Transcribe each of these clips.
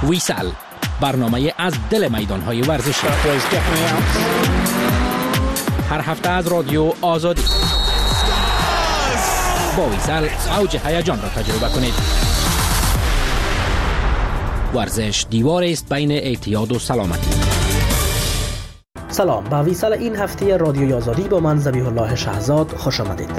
ویسال، برنامه از دل میدان‌های ورزشی. هر هفته از رادیو آزادی. با ویسال اوج هیجان را تجربه کنید. ورزش دیواری است بین اعتیاد و سلامتی. سلام، به ویسال این هفته رادیوی آزادی با من ذبیح الله شهزاد خوش آمدید.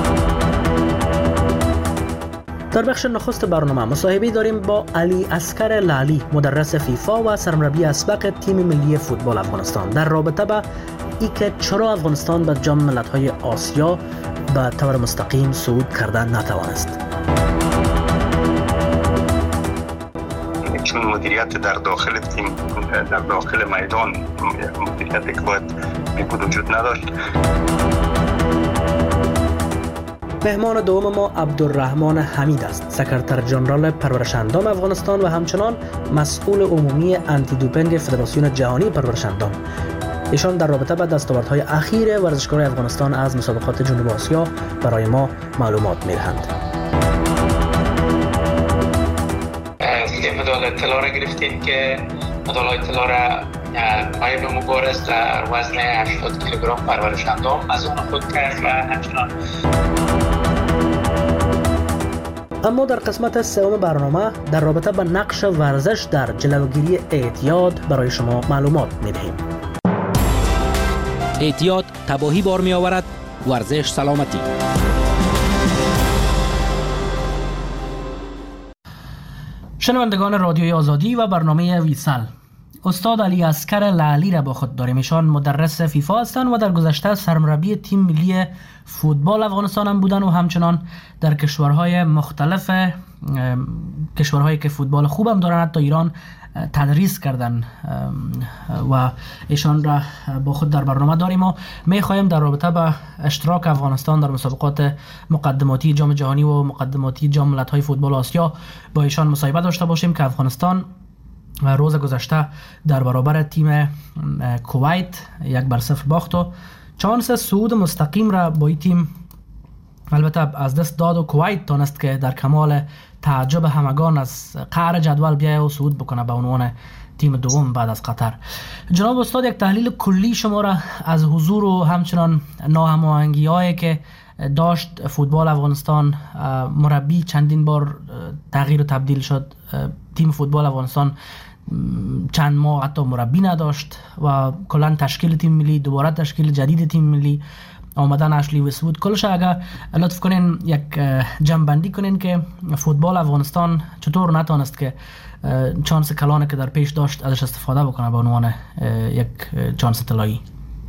در بخش نخست برنامه مصاحبه داریم با علی اصغر لعلی، مدرس فیفا و سرمربی اسبق تیم ملی فوتبال افغانستان، در رابطه با اینکه چرا افغانستان به جام ملت‌های آسیا به طور مستقیم صعود کردن نتوانست. چون مدیریت در داخل تیم، در داخل میدان مدیریتی که باید میبود وجود نداشت. مهمان دوم ما عبدالرحمن حمید است، سکرتر ژنرال پرورش اندام افغانستان و همچنان مسئول عمومی آنتی دوپینگ فدراسیون جهانی پرورش اندام. ایشان در رابطه با دستاوردهای اخیر ورزشکاران افغانستان از مسابقات جنوب آسیا برای ما معلومات می‌دهند. مدال اطلاع را گرفتیم که مدال اطلاع را مایب مبارز در وزن 80 کیلوگرم پرورش اندام از اون خود کرد و همچنان. اما در قسمت سوم برنامه در رابطه با نقش ورزش در جلوگیری اعتیاد برای شما معلومات می‌دهیم. اعتیاد تباهی بار می آورد، ورزش سلامتی. شنوندگان رادیوی آزادی و برنامه ویسال، استاد علی اصغر لعلی را با خود داریم. ایشان مدرس فیفا هستند و در گذشته سرمربی تیم ملی فوتبال افغانستان هم بودن و همچنان در کشورهای مختلف، کشورهایی که فوتبال خوب هم دارن، حتی ایران، تدریس کردن و ایشان را با خود در برنامه داریم و می‌خواهیم در رابطه با اشتراک افغانستان در مسابقات مقدماتی جام جهانی و مقدماتی جام ملت‌های فوتبال آسیا با ایشان مصاحبه داشته باشیم که افغانستان روز گذشته در برابر تیم کویت 1-0 باخت و چانس صعود مستقیم را با این تیم البته از دست داد و کویت تانست که در کمال تعجب همگان از قعر جدول بیایه و صعود بکنه به عنوان تیم دوم بعد از قطر. جناب استاد، یک تحلیل کلی شما را از حضور و همچنان ناهماهنگی‌هایی که داشت فوتبال افغانستان، مربی چندین بار تغییر و تبدیل شد، تیم فوتبال افغانستان چند ماه حتی مربی نداشت و کلا تشکیل تیم ملی، دوباره تشکیل جدید تیم ملی، آمدن اشلی وست‌وود، کلش اگر لطف کنین یک جمع‌بندی کنین که فوتبال افغانستان چطور نتونست که چانس کلانی که در پیش داشت ازش استفاده بکنه به عنوان یک چانس طلایی.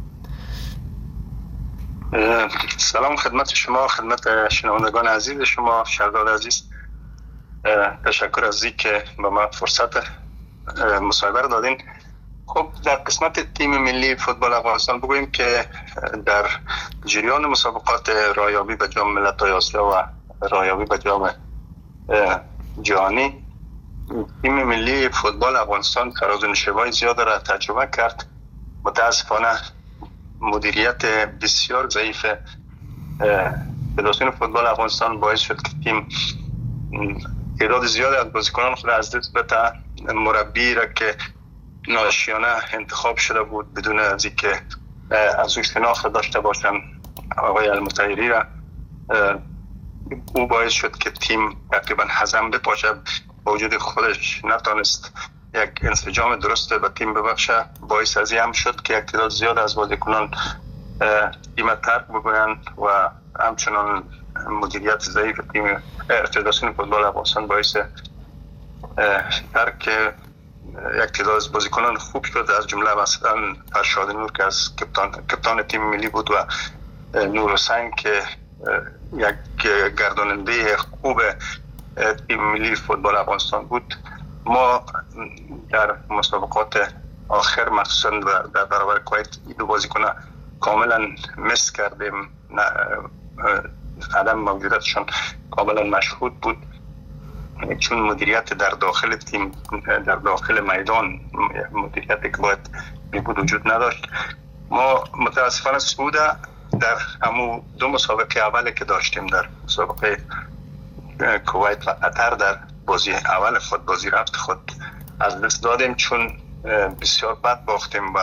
سلام خدمت شما، خدمت شنوندگان عزیز شما، شهردار عزیز. تشکر از اینکه به ما فرصت مصاحبه دادین. خب در قسمت تیم ملی فوتبال افغانستان بگوییم که در جریان مسابقات رایابی به جام ملت‌های آسیا و رایابی به جام جهانی، تیم ملی فوتبال افغانستان فراز و نشیب‌های زیاد را تجربه کرد. متاسفانه مدیریت بسیار ضعیف فدراسیون فوتبال افغانستان باعث شد که تیم تعداد زیادی از بازیکنان خود از دست بده. مربی را که ناشیانه انتخاب شده بود بدون از اینکه از او شناخت داشته باشن، آقای المطهری را، او باعث شد که تیم تقریبا هضم بپاشه. با وجود خودش نتونست یک انسجام درست به تیم ببخشه. باعث از این هم شد که یک تعداد زیاد از بازیکنان تیم ترک بگویند و همچنان مدیریت ضعیف تیم فدراسیون فوتبال افغانستان باعث ترک یک تعداد از بازیکنان خوب شد، از جمله مثلا فرشاد نور که از کپتان تیم ملی بود و نور حسین که یک گرداننده خوب تیم ملی فوتبال افغانستان بود. ما در مسابقات آخر مخصوصا در برابر کویت دو بازیکن کاملا مس کردیم، عدم موجودیتشان کاملا مشهود بود، چون مدیریت در داخل تیم، در داخل میدان مدیریتی که باید میبود وجود نداشت. ما متاسفانه صعود در همون دو مسابقه اولی که داشتیم، در مسابقه کویت و قطر، در بازی اول خود، بازی رفت خود از دست دادیم چون بسیار بد باختیم و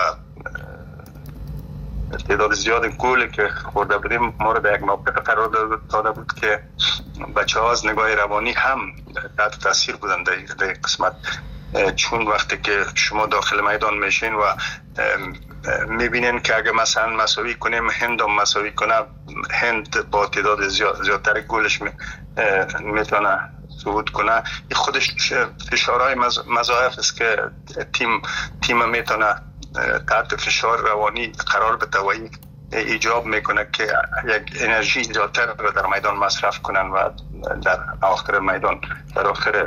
تعداد زیاد گل که خورده بودیم ما رو در یک موقع قرار داده بود که بچه ها از نگاه روانی هم تحت تاثیر بودن در قسمت، چون وقتی که شما داخل میدان میشین و میبینین که اگه مثلا مساوی کنیم هند هم مساوی کنه، هند با تعداد زیادتر گلش میتونه صعود کنه، این خودش فشارهای مضاعف است که تیم میتونه تحت فشار روانی قرار بده و ایجاب میکنه که یک انرژی زیادتر رو در میدان مصرف کنن و در اواخر میدان، در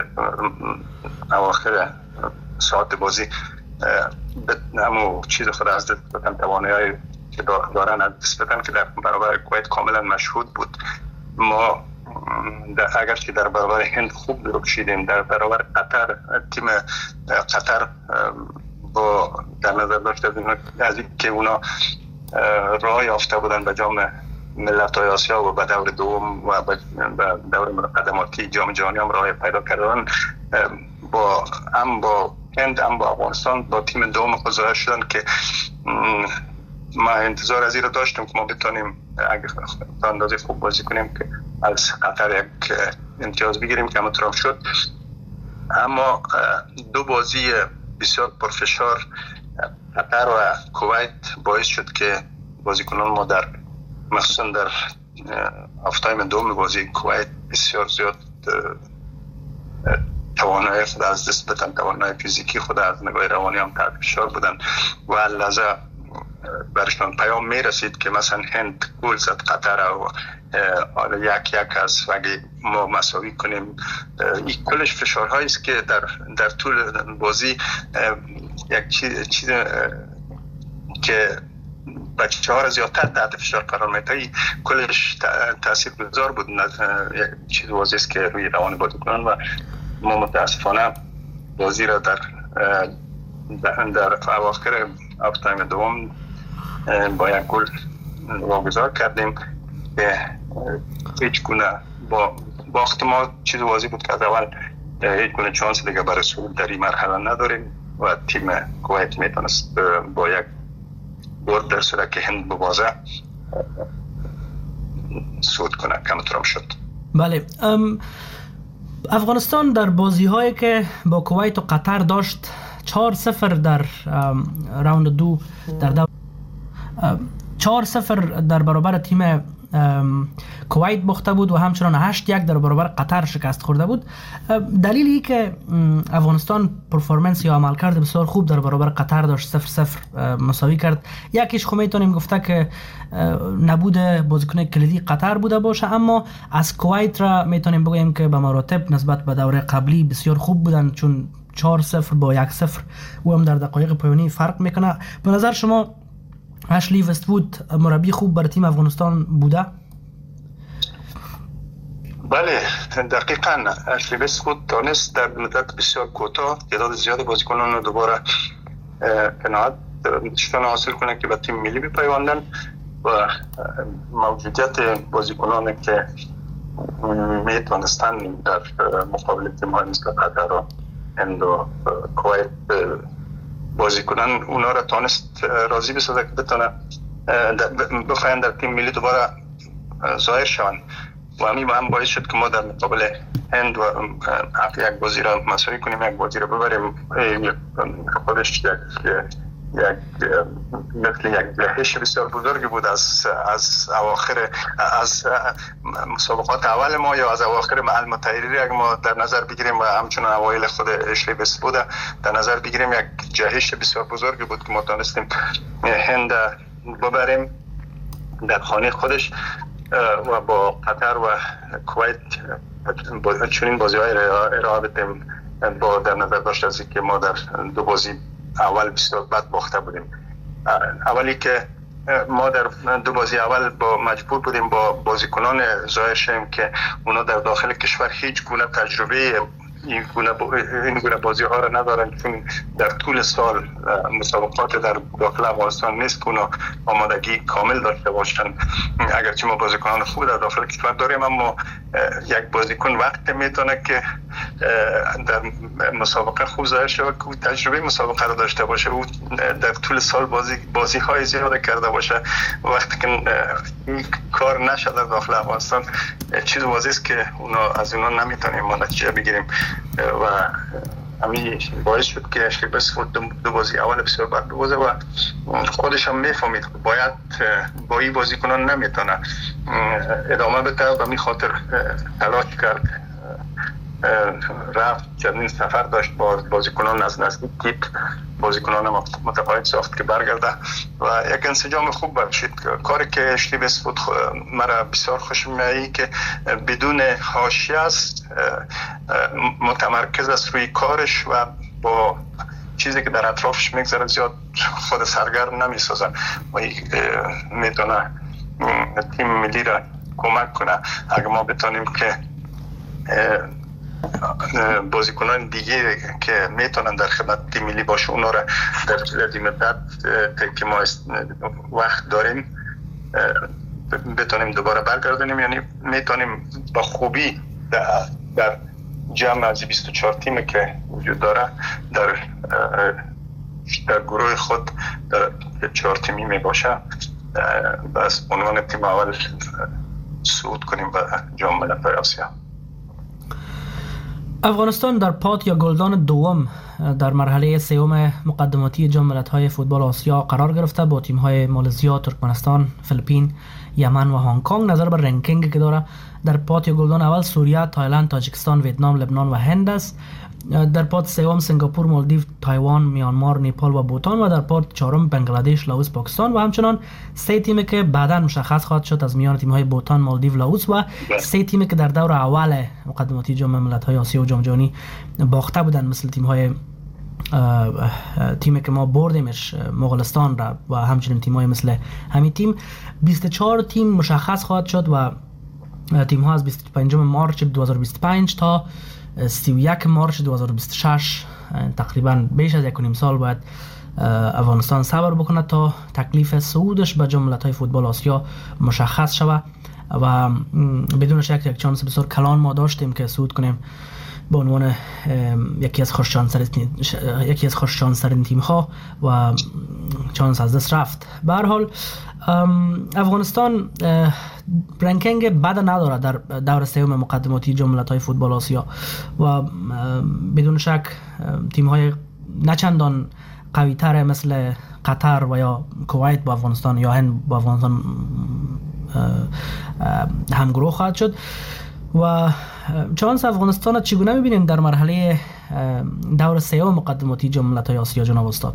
اواخر ساعت بازی همون چیز خود از دست بدن، توانایی که دارن از دست بدن که در برابر کویت کاملا مشهود بود. ما اگرچه در برابر هند خوب درکشیدیم، در برابر قطر، تیم قطر با در نظر داشته از این که اونا راه یافته بودن به جام ملت‌های آسیا و به دور دوم و به دور مقدماتی جام جهانی هم راه پیدا کردن، با هند هم با افغانستان با تیم دوم خود ظاهر شدن که ما انتظار از این رو داشتیم که ما بتونیم اگه تا اندازه خوب بازی کنیم که از قطر یک امتیاز بگیریم که همونطور شد. اما دو بازی بسیار پرفشار قطر و کویت باعث شد که بازیکنان ما در مخصوصا در هفته‌های دوم بازی کویت بسیار زیاد توانایی خود از دست بدن، توانایی فیزیکی خود از نگاه روانی هم تحت فشار بودن و لحظه برشان پیام می رسید که مثلا هند گل زد قطر و حالا یک از اگه ما مساوی کنیم. این کلش فشارهایی است که در طول بازی یک چیز که بچه ها را زیادتر تحت فشار قرار میده، کلش تأثیر گذار بود. یک چیز واضح است که روی روان بازیکنان و ما متاسفانه بازی را در اواخر هفته دوم با یک گل واگذار کردیم که هیچ گونه با باخت ما چیز واضح بود که از اول هیچ گونه چانس دیگه برای صعود در این مرحله نداریم و تیم کویت میتونست با یک برد در صورت که هند ببازه صعود کنه که همونطور شد. بله، افغانستان در بازی هایی که با کویت و قطر داشت 4-0 در راوند دو در 4-0 در برابر تیم کویت باخته بود و همچنان 8-1 در برابر قطر شکست خورده بود. دلیلی که افغانستان پرفورمنس یا عملکرد بسیار خوب در برابر قطر داشت، 0-0 مساوی کرد، یکیش خب میتونیم گفته که نبود بازیکن کلیدی قطر بوده باشه، اما از کویت را میتونیم بگوییم که به مراتب نسبت به دوره قبلی بسیار خوب بودن، چون 4-0 با 1-0 و هم در دقایق پایانی فرق میکنه. به نظر شما اشلی وست‌وود مربی خوب برای تیم افغانستان بوده؟ بله، دقیقاً اشلی وست‌وود دانست در مدت بسیار کوتاه تعداد زیاد بازیکنان رو دوباره قناعت حاصل کنه که به تیم ملی بپیوندن و موجودیت بازیکنانی که میتونستن در مقابل تیم‌های مثل قطر و هند و کویت بازی کنن، اونا را تانست راضی بسازه که بتونه بخواین در تیم ملی دوباره ظاهر شون و همین هم باعث شد که ما در مقابل هند و یک بازی را مساوی کنیم، یک بازی را ببریم. خودش مثل یک جهش بسیار بزرگی بود از اواخر از مسابقات اول ما یا از اواخر محل متحری اگر ما در نظر بگیریم و همچنان اوایل خود اشلی وست‌وود در نظر بگیریم، یک جهش بسیار بزرگی بود که ما تونستیم هند ببریم در خانه خودش و با قطر و کویت چنین بازی‌های ارائه بدیم با در نظر داشت از که ما در دو بازی اول بسیار بد باخته بودیم. اولی که ما در دو بازی اول با مجبور بودیم با بازیکنان ظاهر شیم که اونا در داخل کشور هیچ گونه تجربه این گونه بازی ها را ندارن، چون در طول سال مسابقات در داخل افغانستان نیست که اونا آمادگی کامل داشته باشن. اگرچه ما بازیکنان خوب در داخل کشور داریم، اما یک بازیکن وقت میتونه که در مسابقه خوب ظاهر شود که تجربه مسابقه را داشته باشه، او در طول سال بازی های زیاد کرده باشه. وقتی که این کار نشه در داخل افغانستان، چیز واضحه است که از اونا نمیتونیم ما نتیجه بگیریم و همین باعث شد که شیبس دو بازی اول بسیار بد بازه و خودش هم میفهمید باید با این بازیکنان نمیتونه ادامه بده و می خاطر تلاش کرد، رفت چندین سفر داشت با بازیکنان از نزدیک دید، بازیکنان متقاعد ساخت که برگرده و یک انسجام خوب برشید. کاری که شیبس بود مرا بسیار خوش میایی که بدون حاشیه است، متمرکز است روی کارش و با چیزی که در اطرافش میگذره زیاد خود سرگرم نمیسازه و میتونه تیم ملی را کمک کنه. اگر ما بتونیم که بازیکنان دیگه که میتونن در خدمت تیم ملی باشه اونا را در طول مدت که ما وقت داریم بتونیم دوباره برگردونیم، یعنی میتونیم با خوبی در جمع از 24 تیمی که وجود داره در گروه خود در 4 تیمی می باشه بس عنوان تیم اول صعود کنیم به جام ملت‌های آسیا. افغانستان در پات یا گلدان دوم در مرحله سوم مقدماتی جام ملت‌های فوتبال آسیا قرار گرفته با تیم‌های مالزیا، ترکمنستان، فیلیپین، یمن و هنگ کنگ. نظر بر رنکینگ که داره در پات یا گلدان اول سوریه، تایلند، تاجیکستان، ویتنام، لبنان و هند است. در پات سوم سنگاپور، مالدیو، تایوان، میانمار، نیپال و بوتان و در پات چهارم بنگلادش، لاوس، پاکستان و همچنان 3 تیمی که بعداً مشخص خواهد شد از میان تیم‌های بوتان، مالدیو، لاوس و 3 تیمی که در دور اول مقدماتی جام ملت‌های آسیا و جام جهانی باخته بودند، مثل تیمی که ما بردیمش مغولستان را و همچنین تیم‌های مثل همین تیم. 24 تیم مشخص خواهد شد و تیم‌ها از 25 مارچ 2025 تا 31 مارچ 2026 تقریبا بیش از 1.5 سال باید افغانستان صبر بکنه تا تکلیف صعودش به جام ملت‌های فوتبال آسیا مشخص شود و بدون شک یک چانس بسیار کلان ما داشتیم که صعود کنیم به عنوان یکی از خوششانس‌ترین تیم‌ها و چانس از دست رفت. به هر حال افغانستان رنکینگ بد نداره در دور سوم مقدماتی جام ملت‌های فوتبال آسیا و بدون شک تیم‌های نچندان قوی‌تر مثل قطر و یا کویت با افغانستان یا هند با افغانستان همگروه خواهد شد. و چانس افغانستان چگونه می‌بینید در مرحله دور سوم مقدماتی جام ملت‌های آسیا جناب استاد؟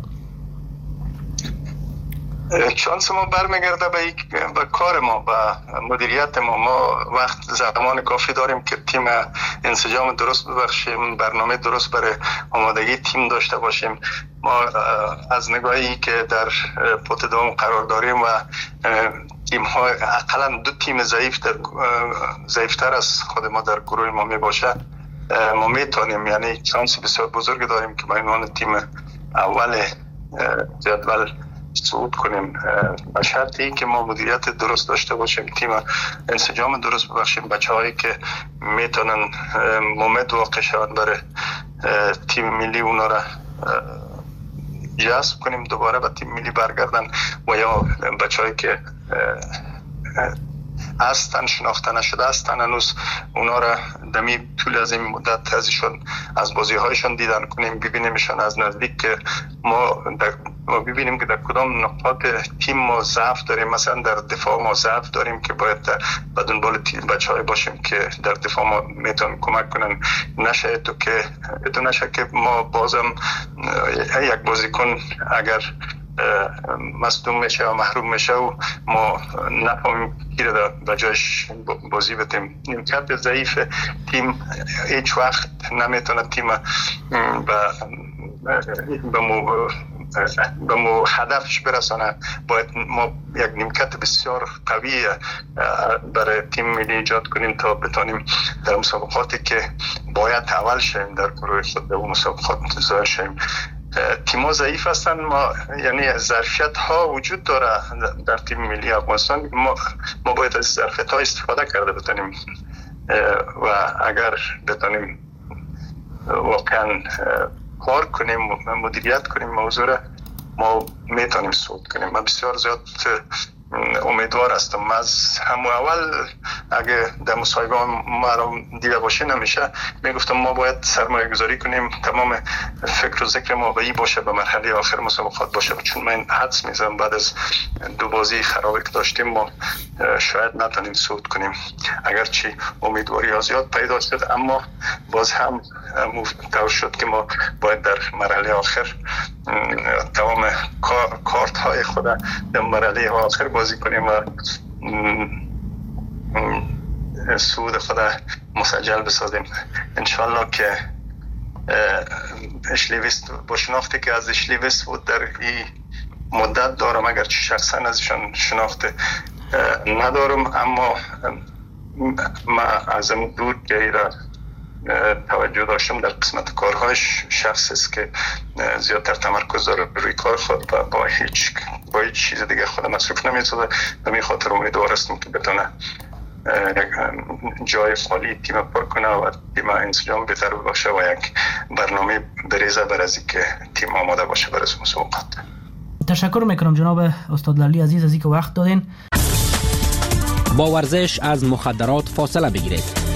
چانس ما برمیگرده به کار ما، به مدیریت ما. وقت زمان کافی داریم که تیم انسجام درست ببخشیم، برنامه درست برای آمادگی تیم داشته باشیم. ما از نگاهی که در پوت دوم قرار داریم و تیم ها اقلا 2 تیم ضعیفتر از خود ما در گروه ما می باشه، ما میتونیم، یعنی چانس بسیار بزرگ داریم که با عنوان تیم اول جدول صعود کنیم، به شرطی که ما مدیریت درست داشته باشیم، تیم انسجام درست ببخشیم، بچه‌هایی که میتونن مومد واقع شوند برای تیم ملی اونا را جذب کنیم دوباره به تیم ملی برگردن و یا بچه‌هایی که هستن شناخته نشده هستن هنوز اونا را دمی طول از این مدت ازشون از بازی هایشون دیدن کنیم، ببینیمشون از نزدیک که ما ببینیم که در کدام نقاط تیم ما ضعف داریم. مثلا در دفاع ما ضعف داریم که باید به دنبال بچه‌های باشیم که در دفاع ما میتونن کمک کنن. نشه که ما بازم یک بازیکن اگر مصدوم میشه و محروم میشه و ما نفهمیم کی را به جایش بازی بدیم. نیمکت ضعیف تیم هیچ وقت نمیتونه تیم به به هدفش برسانه. باید ما یک نیمکت بسیار قوی برای تیم ملی ایجاد کنیم تا بتونیم در مسابقاتی که باید اول شیم در گروه خود به مسابقات ظاهر شیم. تیم‌ها ضعیف هستند، ما یعنی ظرفیت ها وجود داره در تیم ملی افغانستان، ما باید از ظرفیت ها استفاده کرده بتونیم و اگر بتونیم واقعا کار کنیم مدیریت کنیم موضوع را، ما میتونیم صعود کنیم. من بسیار زیاد امیدوار هستم. من از همون اول اگه در مصاحبه ما رو دیده باشه نمیشه میگفتم ما باید سرمایه گذاری کنیم، تمام فکر و ذکر ما به این باشه به مرحله آخر مسابقات باشه، چون من حدس میزنم بعد از 2 بازی خرابی که داشتیم ما شاید نتونیم صعود کنیم. اگرچه امیدواری ها زیاد پیدا شد اما باز هم طور شد که ما باید در مرحله آخر تمام کارت های خود در مرحله آخر بازی کنیم و صعود خود مسجل بسازیم. انشالله که اشلیویست با شناختی که از اشلیویست بود در این مدت دارم، اگرچه شخصا ازشان شناخت ندارم اما ما از این دور که ایران توجه داشتم در قسمت کارهاش شخص است که زیادتر تمرکز داره روی کار خود و با هیچ چیز دیگه خود مصروف نمی‌سازه. به این خاطر امیدوار هستم که بتونه جای خالی تیم پر کنه و تیم انسجام بهتر باشه و یک برنامه بریزه بر از اینکه تیم آماده باشه برای مسابقات. تشکر میکنم جناب استاد لالی عزیز از اینکه وقت دادین. با ورزش از مخدرات فاصله بگیرید.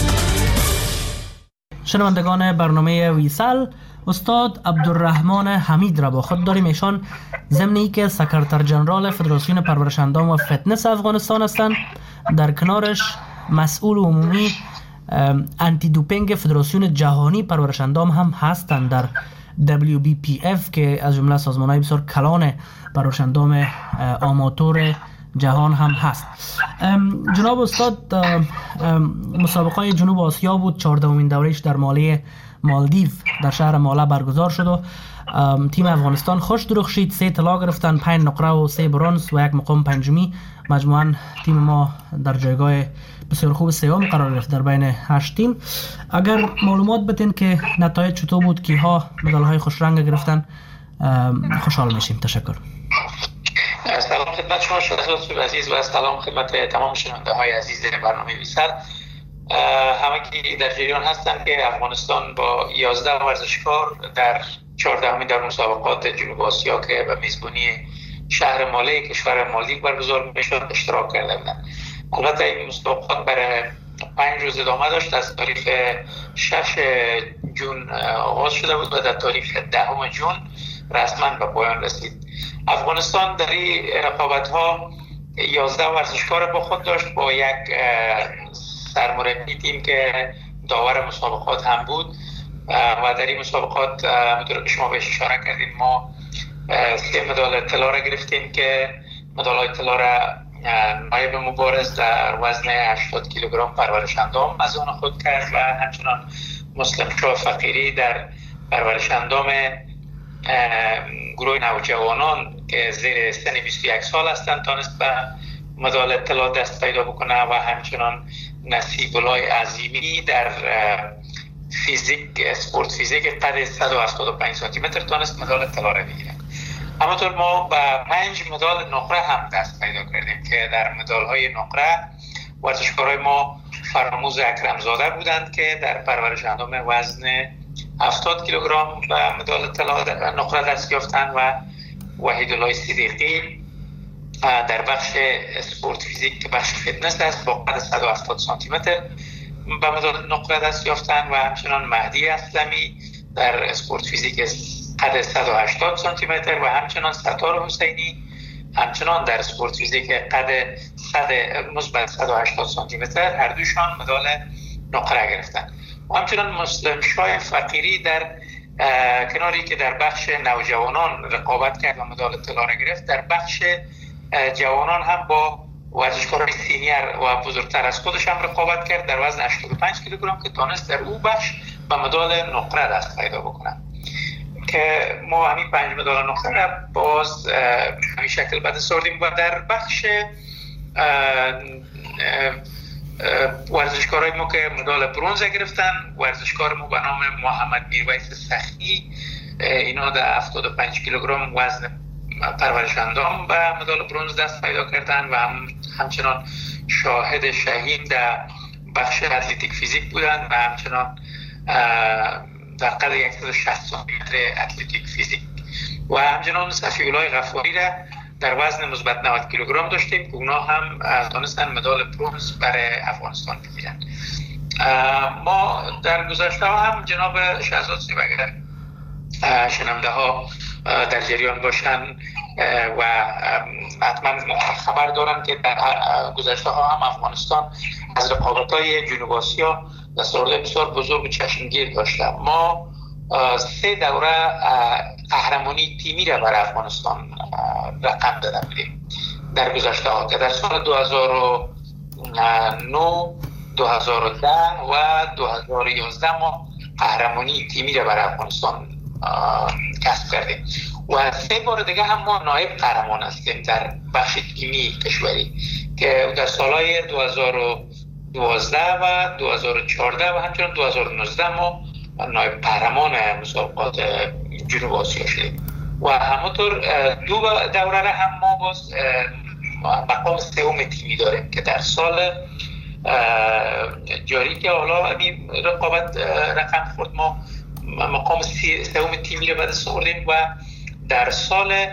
شنوندگان برنامه ویسال، استاد عبدالرحمن حمید را با خود داریم. ایشان ضمن که سکرتر جنرال فدراسیون پرورش اندام و فتنس افغانستان هستند، در کنارش مسئول عمومی انتی دوپینگ فدراسیون جهانی پرورش اندام هم هستند در WBPF که از جمله سازمان‌های بسیار کلان پرورش اندام آماتور جهان هم هست. جناب استاد، مسابقه جنوب آسیا بود، 14مین دورهش در مالدیو در شهر ماله برگزار شد و تیم افغانستان خوش درخشید، 3 طلا گرفتن، 5 نقره و 3 برنز و 1 مقام پنجمی. مجموعاً تیم ما در جایگاه بسیار خوب سوم قرار گرفت در بین 8 تیم. اگر معلومات بدین که نتایج چطور بود، کیها مدال های خوش رنگ گرفتن، خوشحال میشیم. تشکر. سلام خدمت شما شهرزاد عزیز و سلام خدمت تمام شنونده های عزیز برنامه ویسال. همگی در جریان هستند که افغانستان با 11 ورزشکار در 14مین در مسابقات جنوب آسیا که به میزبانی شهر ماله کشور مالدیو برگزار میشد اشتراک کرده بودند. البته این مسابقات برای 5 روز ادامه داشت. از تاریخ 6 جون آغاز شده بود و در تاریخ 10 جون رسما به پایان رسید. افغانستان در این رقابت‌ها 11 ورزشکار با خود داشت، با یک سرمربی تیم که داور مسابقات هم بود و در این مسابقات همونطور که شما بهش اشاره کردین ما 3 مدال طلا را گرفتیم که مدال‌های طلا را نایب مبارز در وزن 80 کیلوگرم پرورش اندام از آن خود کرد و همچنان مسلم شاه فقیری در پرورش اندام گروه نوجوانان که زیر سن 21 سال هستند تانست به مدال طلا دست پیدا بکنه و همچنان نصیب الله عظیمی در اسپورت فیزیک قد 175 سانتی متر تانست مدال طلا را بگیره. همونطور ما به 5 مدال نقره هم دست پیدا کردیم که در مدال های نقره ورزشکارای ما فراموز اکرمزاده بودند که در پرورش اندام وزن 70 کیلوگرم و مدال طلا نقره دست یافتند و وحید الله صدیقی در بخش اسپورت فیزیک که بخش فتنس است با قد 170 سانتی متر به مدال نقره دست یافتند و همچنان مهدی اسلمی در اسپورت فیزیک قد 180 سانتی متر و همچنان ستار حسینی همچنان در اسپورت فیزیک قد 180 سانتی متر هر دوشان مدال نقره گرفتند. و همچنان مسلم شاه فقیری در کناری که در بخش نوجوانان رقابت کرد و مدال طلا را گرفت، در بخش جوانان هم با ورزشکاران سینیر و بزرگتر از خودش هم رقابت کرد در وزن 85 کیلوگرم که تانست در او بخش به مدال نقره دست پیدا بکنه که ما همین 5 مدال نقره را باز همین شکل بعد سردیم و در بخش ورزشکارای ما که مدال برنز گرفتن، ورزشکار ما به نام محمد میرویس سخی، اینا در 75 کیلوگرم وزن پرورش اندام به مدال برنز دست پیدا کردن و همچنان شاهد شهید در بخش اتلتیک فیزیک بودن و همچنان در قدر 160 متر اتلتیک فیزیک و همچنان صفی‌الله غفاری را در وزن مثبت 90 کیلوگرم داشتیم که اونا هم تونستن مدال برنز برای افغانستان بگیرن. ما در گذشته ها هم جناب شهزاد سیب اگر شنونده ها در جریان باشن و حتما خبر دارن که در گذشته ها هم افغانستان از رقابت‌های جنوب آسیا دستاوردهای بسیار بزرگ و چشمگیر داشته. ما 3 دوره قهرمانی تیمی را برای افغانستان رقم داده بودیم در گذشته ها که در سال 2009 2010 و 2011 ما قهرمانی تیمی را برای افغانستان کسب کردیم و 3 بار دیگه هم ما نایب قهرمان هستیم در بخش تیمی کشوری که در سالهای 2012 و 2014 و همچنین 2019 ما نایب قهرمان مسابقات جنوب آسیا شدیم و همونطور 2 دوره را هم ما باز مقام 3 تیمی داریم که در سال جاری که حالا این رقابت رقم خورد ما مقام 3 تیمی را بعد سوردیم و در سال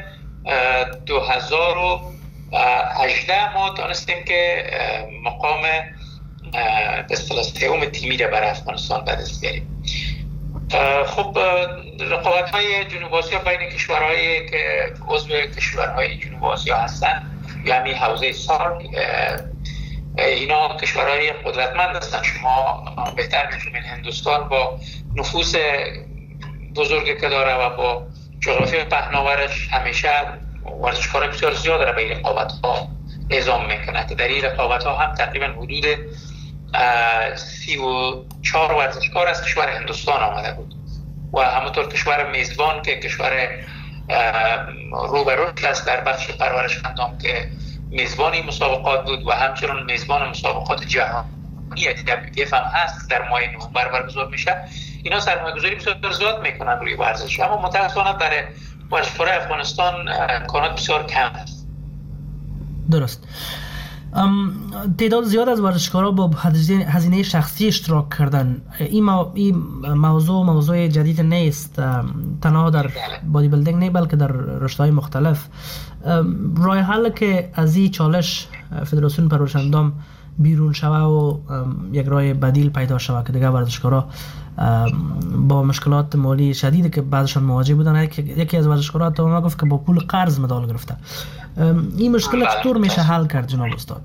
2018 ما دانستیم که مقام به اصطلاح 3 تیمی را برای افغانستان به دست بیاریم. خب رقابت‌های جنوب آسیا بین کشورهایی که عضو کشورهای جنوب آسیا هستن یعنی حوزه سارک، اینا کشورهای قدرتمند هستن. شما بهتر می‌فهمید هندوستان با نفوذ بزرگی که داره و با جغرافی پهناورش همیشه ورزشکارای بسیار زیاد را به این رقابت‌ها اعزام میکنه که در این رقابت‌ها هم تقریبا حدود 34 ورزشکار از کشور هندوستان آمده بود و همونطور کشور میزبان که کشور روبروش است در بخش پرورش اندام که میزبانی مسابقات بود و همچنین میزبان مسابقات جهانی WPF هم هست در ماه نوامبر برگزار میشه. اینا سرمایه‌گذاری بسیار زیاد میکنن روی ورزش، اما متأسفانه برای ورزشکارای افغانستان امکانات بسیار کم است. درست. تعداد زیاد از ورزشکارا با هزینه شخصی اشتراک کردن. این موضوع جدید نیست، تنها در بادی بیلدینگ نه بلکه در رشته‌های مختلف. راه حل که از این چالش فدراسیون پرورش اندام بیرون شوه و یک راه بدیل پیدا شوه که دیگه ورزشکارا با مشکلات مالی شدیدی که بعضشان مواجه بودن. یکی از ورزشکارا تا ما گفت که با پول قرض مدال گرفته. این مشکل چطور میشه حل کرد جناب استاد؟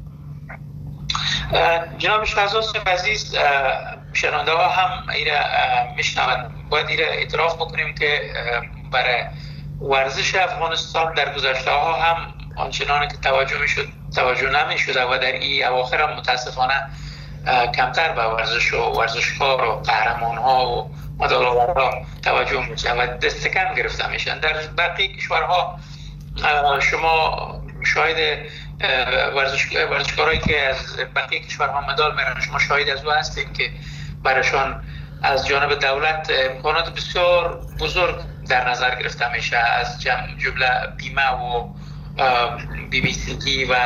جناب شهزاد عزیز، شنونده ها هم ایره میشنون. باید ایره اعتراف بکنیم که برای ورزش افغانستان در گذشته ها هم آنچنانی که توجه نمیشده و در این اواخر هم متاسفانه کمتر به ورزش و ورزشکار و قهرمان ها و مدال آورها توجه میشه و دست کم گرفته میشن. در بقیه کشورها شما شاهد ورزشکارایی که از بقیه کشورها مدال میرن، شما شاهد از او هستید که برایشان از جانب دولت امکانات بسیار بزرگ در نظر گرفته میشه، از جمله بیمه و بیمیسیگی و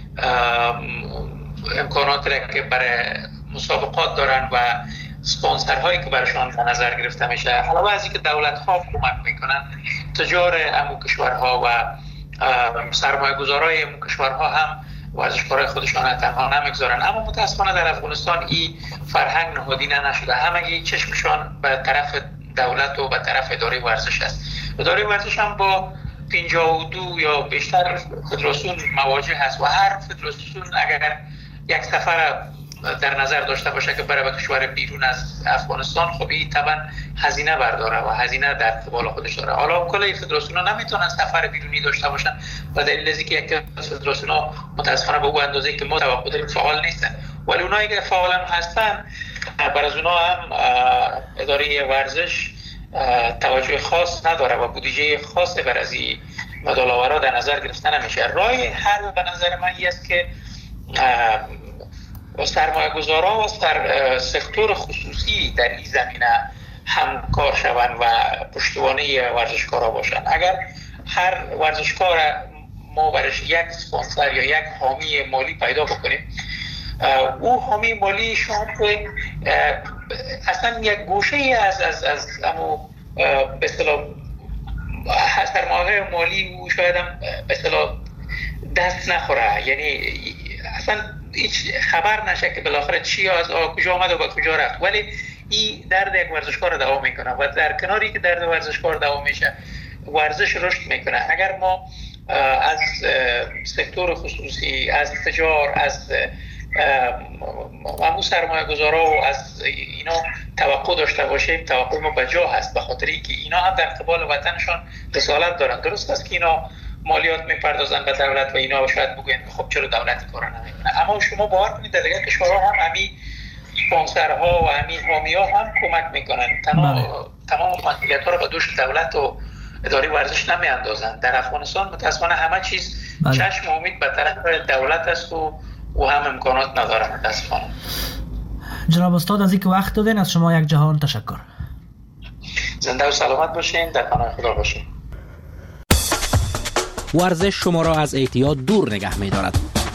امکانات را که برای مسابقات دارن و سپانسرهایی که برایشان در نظر گرفته میشه. علاوه از اینکه دولت ها کمک میکنن، تجار امو کشورها و سرمایه گذارای امو کشورها هم ورزشکارای خودشان تنها نمیگذارن. اما متاسفانه در افغانستان این فرهنگ نهادینه نشده. همگی چشمشان به طرف دولت و به طرف اداره ورزش است. اداره ورزش هم با 52 یا بیشتر فدراسیون مواجه هست و هر فدراسیون اگر یک سفر در نظر داشته باشه که برای کشور بیرون از افغانستان، خب این طبعا هزینه برداره و هزینه در قبال خودش داره. حالا کل فدراسیون ها نمیتونن سفر بیرونی داشته باشن و دلیل از اینکه یک فدراسیون ها متاسفانه به اون اندازه که ما توقع داریم فعال نیستن، ولی اونایی که فعال هستن برای اونا هم اداره ورزش توجه خاص نداره و بودجه خاصی بر از این مدال آورا در نظر گرفته نمیشه. راه حل به نظر من است که سرمایه گذارا و سکتور خصوصی در این زمینه همکار شوند و پشتوانه ورزشکارا باشند. اگر هر ورزشکار ما برش یک اسپانسر یا یک حامی مالی پیدا بکنیم، او حامی مالی شما که اصلا یک گوشه از امو به اصطلاح سرمایه مالی او شاید هم به اصطلاح دست نخوره، یعنی اصلا هیچ خبر نشه که بالاخره چی از کجا آمد و با کجا رفت، ولی این درد یک ورزشکار دوام میکنه و در کناری که درد ورزشکار دوام میشه ورزش رشد میکنه. اگر ما از سکتور خصوصی، از تجار، از امو سرمایه گذارا و از اینا توقع داشته باشیم، توقع ما بجا هست، به خاطر اینکه اینا هم در قبال وطنشان رسالت دارن. درست است که اینا مالیات میپردازن به دولت و اینا شاید بگوین خب چرا دولت کارا نمیکنه، اما شما باور کنید در دیگر کشورها هم همین اسپانسرها و همین حامی‌ها هم کمک میکنن، تمام مسئولیت‌ها رو به دوش دولت و اداره ورزش نمیاندازن. در افغانستان متأسفانه همه چیز چشم امید به طرف دولت است و هم امکانات نداره متأسفانه. جناب استاد از اینکه وقت دادین از شما یک جهان تشکر. زنده و سلامت باشین، در پناه خدا باشین. ورزش شما را از اعتیاد دور نگه می‌دارد.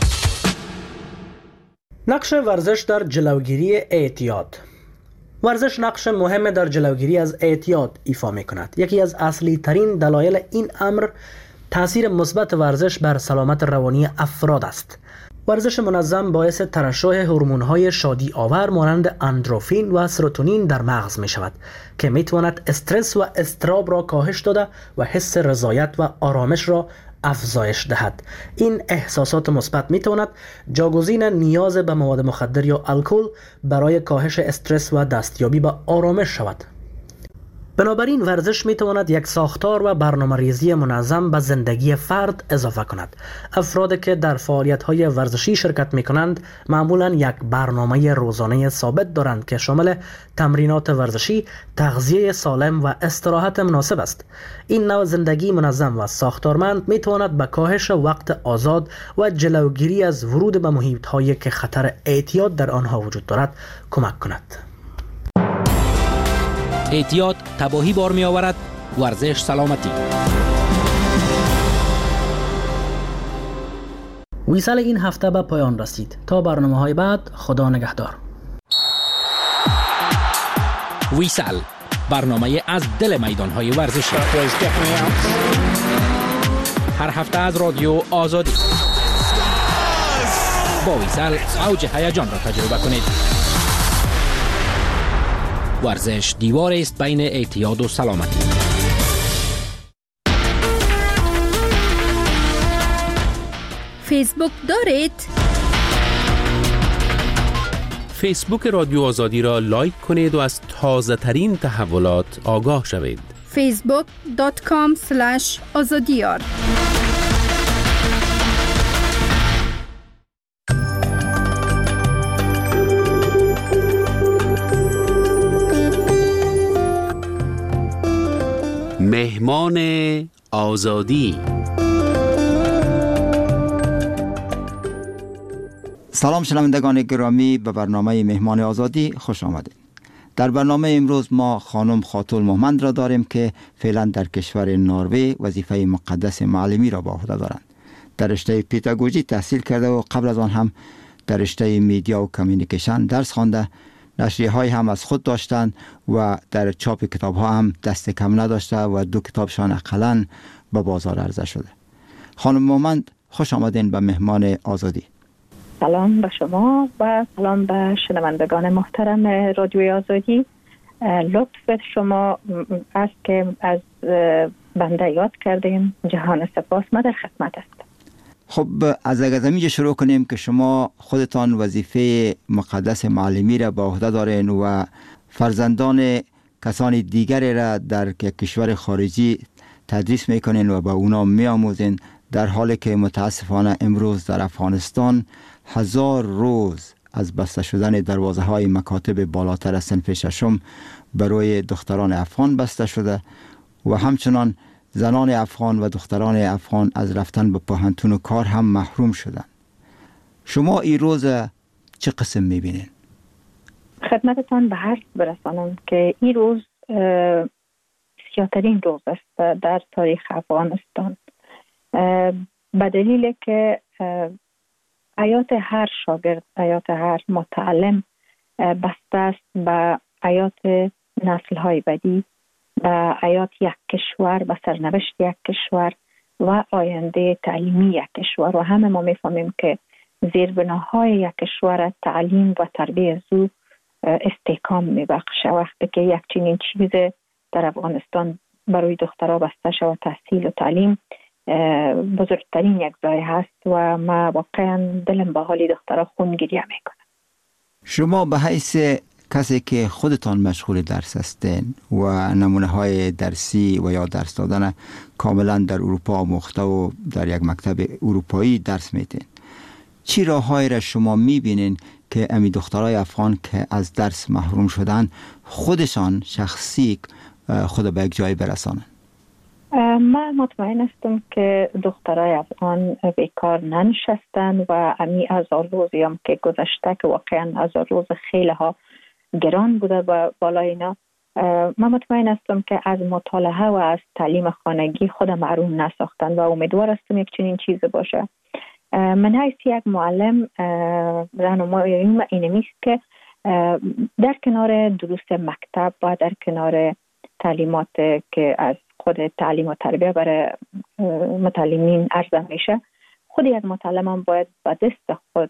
نقش ورزش در جلوگیری اعتیاد. ورزش نقش مهم در جلوگیری از اعتیاد ایفا می‌کند. یکی از اصلی ترین دلایل این امر تأثیر مثبت ورزش بر سلامت روانی افراد است. ورزش منظم باعث ترشح هورمون‌های شادی آور مانند اندروفین و سروتونین در مغز می شود که می تواند استرس و اضطراب را کاهش داده و حس رضایت و آرامش را افزایش دهد. این احساسات مثبت می تواند جاگزین نیاز به مواد مخدر یا الکل برای کاهش استرس و دستیابی به آرامش شود. بنابراین ورزش می تواند یک ساختار و برنامه‌ریزی منظم به زندگی فرد اضافه کند. افرادی که در فعالیت‌های ورزشی شرکت می کنند معمولاً یک برنامه روزانه ثابت دارند که شامل تمرینات ورزشی، تغذیه سالم و استراحت مناسب است. این نوع زندگی منظم و ساختارمند می تواند به کاهش وقت آزاد و جلوگیری از ورود به محیط‌هایی که خطر اعتیاد در آنها وجود دارد کمک کند. اعتیاد تباهی بار می آورد، ورزش سلامتی. ویسال این هفته به پایان رسید. تا برنامه‌های بعد، خدا نگهدار. ویسال، برنامه از دل میدان‌های ورزشی. هر هفته از رادیو آزادی. با ویسال اوج هیجان را تجربه کنید. ورزش دیوار است بین اعتیاد و سلامتی. فیسبوک دارید؟ فیسبوک رادیو آزادی را لایک کنید و از تازه ترین تحولات آگاه شوید. facebook.com/azadiyar مهمان آزادی. سلام شنوندگان گرامی، به برنامه مهمان آزادی خوش آمدید. در برنامه امروز ما خانم خاتون محمد را داریم که فعلا در کشور نروژ وظیفه مقدس معلمی را به عهده دارند. در رشته پداگوژی تحصیل کرده و قبل از آن هم در رشته میدیا و کمیونیکیشن درس خوانده. نشریه‌های هم از خود داشتند و در چاپ کتاب‌ها هم دست کم نداشته و 2 کتابشان اقلاً به بازار عرضه شده. خانم محمد خوش آمدین به مهمان آزادی. سلام به شما و سلام به شنوندگان محترم رادیوی آزادی. لطف شما است که از بنده یاد کردیم. جهان سپاس، ما در خدمت هستم. خب از اینجا شروع کنیم که شما خودتان وظیفه مقدس معلمی را به عهده دارین و فرزندان کسان دیگری را در کشور خارجی تدریس میکنین و به اونا میآموزین، در حالی که متاسفانه امروز در افغانستان 1000 روز از بسته شدن دروازه های مکاتب بالاتر از صنف ششم برای دختران افغان بسته شده و همچنان زنان افغان و دختران افغان از رفتن به پوهنتون و کار هم محروم شدند. شما این روز چه قسم میبینین؟ خدمتتان به عرض برسانم که این روز سیاه‌ترین روز است در تاریخ افغانستان، به دلیل که حیات هر شاگرد، حیات هر متعلم بسته است به حیات نسل‌های بعدی، به حیات یک کشور، به سرنوشت یک کشور و آینده تعلیمی یک کشور. و همه ما میفهمیم که زیربناهای یک کشور تعلیم و تربیت زو استحکام میبخشه. وقتی که یک چنین چیز در افغانستان برای دخترها بسته شود، تحصیل و تعلیم بزرگترین یک ضایعه هست و ما واقعا دلم به حال دخترها خون گریه میکنه. شما به حیث کسی که خودتان مشغول درس هستین و نمونه های درسی و یا درس دادن کاملا در اروپا آموخته و در یک مکتب اروپایی درس میتین، چی راههایی را شما میبینین که امی دخترای افغان که از درس محروم شدن خودشان شخصی خود به یک جای برسانن؟ من مطمئن هستم که دخترای افغان بیکار ننشستن و امی 1000 روزی هم که گذشته که واقعا 1000 روز خیلی ها گران بوده با بالای اینا، من مطمئن هستم که از مطالعه و از تعلیم خانگی خود محروم نساختن و امیدوار هستم یک چنین چیز باشه. من حیث یک معلم راهنماییم اینمیست که در کنار دروس مکتب و در کنار تعلیمات که از خود تعلیم و تربیه برای متعلمین عرضه میشه، خود یک معلم هم باید با دست خود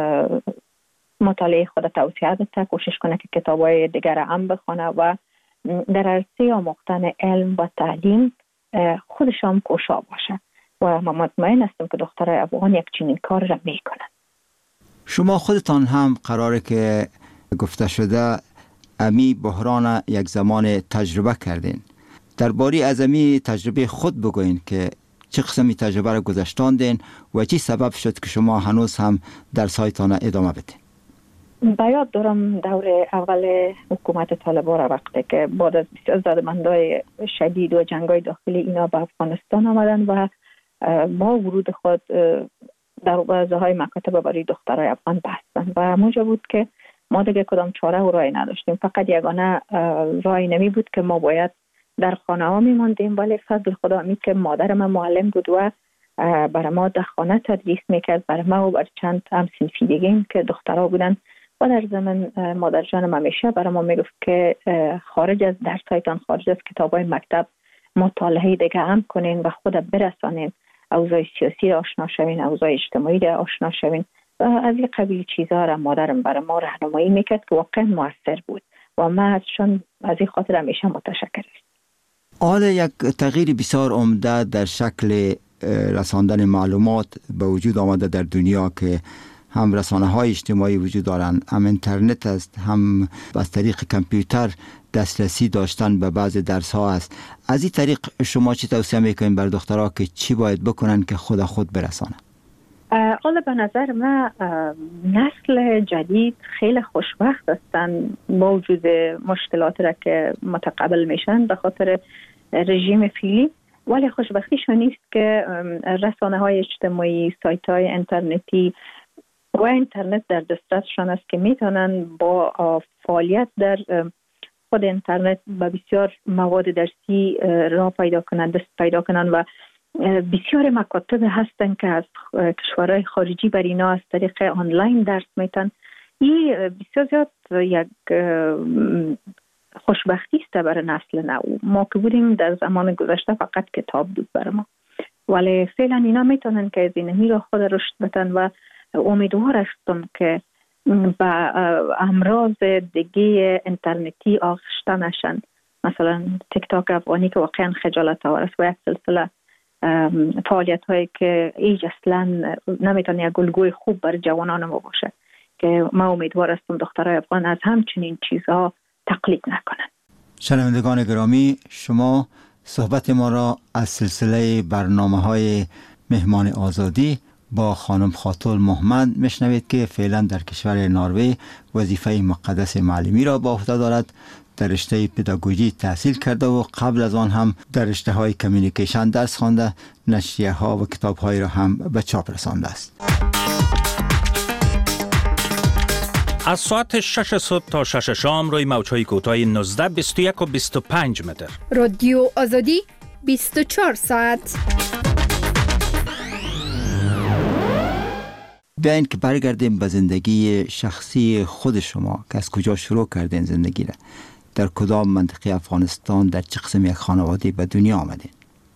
مطالعه خود توسعه بده، کوشش کنه که کتابای دیگر هم بخونه و در عرصه آموختن علم و تعلیم خودش هم کوشا باشه و من مطمئن هستم که دخترای افغان یک چنین کار را میکنن. شما خودتان هم قراره که گفته شده امی بحران یک زمان تجربه کردین. درباره از امی تجربه خود بگوین که چه قسمی تجربه را گذشتاندین و چی سبب شد که شما هنوز هم درسایتان ادامه بدین؟ بیاد دارم دور اول حکومت طالبان را وقتی که بعد از بسیار زدمندهای شدید و جنگای داخلی اینا به افغانستان آمدن و با ورود خود دروازه های مکاتب برای دخترای افغان بستن و موجب بود که ما دیگه کدام چاره و راهی نداشتیم. فقط یگانه راهی نمی بود که ما باید در خانه ها میماندیم، ولی فضل خدا می که مادر من معلم بود و برای ما در خانه تدریس میکرد، برای ما و بر چند هم صنفی دیگه که دخترها بودن و در زمان مادر جانم همیشه برای ما میگفت که خارج از درسایتان، خارج از کتابای مکتب مطالعه دیگه هم کنین و خود برسانین، اوضاع سیاسی را آشنا شوین، اوضاع اجتماعی را آشنا شوین و از این قبیل چیزها را مادرم برای ما راهنمایی میکرد که واقعا موثر بود و ما ازشون از این خاطر همیشه متشکرم. حالا یک تغییر بسیار عمده در شکل رساندن معلومات به وجود آمده در دنیا که هم رسانه های اجتماعی وجود دارند، هم اینترنت است، هم از طریق کامپیوتر دسترسی داشتن به بعض درس ها است. از این طریق شما چی توصیه میکنین بر دخترها که چی باید بکنن که خود برسانن؟ حالا به نظر من نسل جدید خیلی خوشبخت هستن با وجود مشکلات را که متقبل میشن به خاطر رژیم فعلی، ولی خوشبختیشون نیست که رسانه های اجتماعی، سایت های اینترنتی و اینترنت در دسترسشان است که میتونن با فعالیت در خود اینترنت با بسیار مواد درسی راه پیدا کنن، دست پیدا کنن و بسیار مکاتب هستن که از کشورهای خارجی بر اینا از طریق آنلاین درس میتن. این بسیار زیاد یک خوشبختی است برای نسل نو. ما که بودیم در زمان گذشته فقط کتاب بود برای ما، ولی فعلا اینا میتونن که از اینمی را خود رشد بدن و امیدوار هستم که با امراض دیگه اینترنتی آغشته نشن، مثلا تیک تاک افغانی که واقعا خجالت آور است و یک سلسله فعالیت هایی که ایج اصلا نمیتونه یک الگوی خوب بر جوانان ما باشه که ما امیدوار هستم دخترای افغان از همچنین چیزها تقلید نکنن. شنوندگان گرامی، شما صحبت ما را از سلسله برنامه‌های مهمان آزادی با خانم خاتول محمد میشنوید که فعلا در کشور نروژ وظیفه مقدس معلمی را به عهده دارد. در رشته پداگوژی تحصیل کرده و قبل از آن هم در رشته های کمیونیکیشن درس خوانده، نشریه ها و کتاب های را هم به چاپ رسانده است. از ساعت 6 صبح تا 6 شام روی موج‌های کوتاه 19، 21 و 25 متر. رادیو آزادی 24 ساعت. بیاین که برگردیم به زندگی شخصی خود شما که از کجا شروع کردین زندگی را؟ در کدام منطقه افغانستان، در چه قسم یک خانواده به دنیا آمدین؟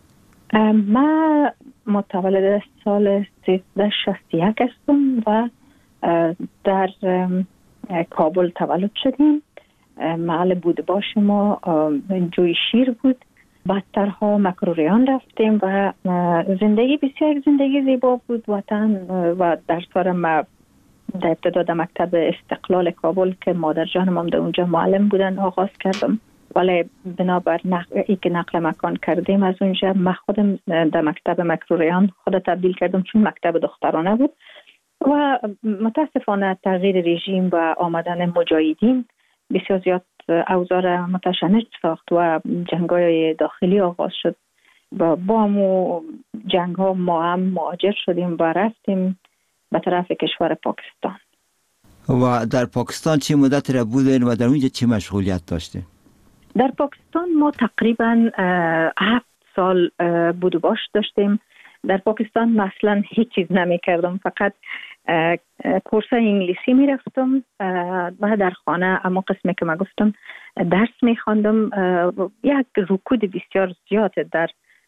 من متولد سال 1361 هستم و در کابل تولد شدیم. محل بود باش ما جوی شیر بود. بعدترها مکروریان رفتیم و زندگی بسیار زندگی زیبا بود. وطن و در سال ما در ابتدا در مکتب استقلال کابل که مادر جانم هم در اونجا معلم بودن آغاز کردم، ولی بنابر ای که نقل مکان کردیم از اونجا من خودم در مکتب مکروریان خود تبدیل کردم چون مکتب دخترانه بود و متاسفانه تغییر رژیم و آمدن مجاهدین بسیار زیاد اوضاع متشنج ساخت و جنگ‌های داخلی آغاز شد. با همون جنگ ها ما هم مهاجر شدیم و رفتیم به طرف کشور پاکستان. و در پاکستان چه مدت را بودین و در اونجا چه مشغولیت داشتین؟ در پاکستان ما تقریبا 7 سال بود و باش داشتیم. در پاکستان مثلا هیچ چیز نمی کردم، فقط کورس انگلیسی می رفتم و در خانه اما قسمی که من گفتم درس می خواندم. یک رکود بسیار زیاد در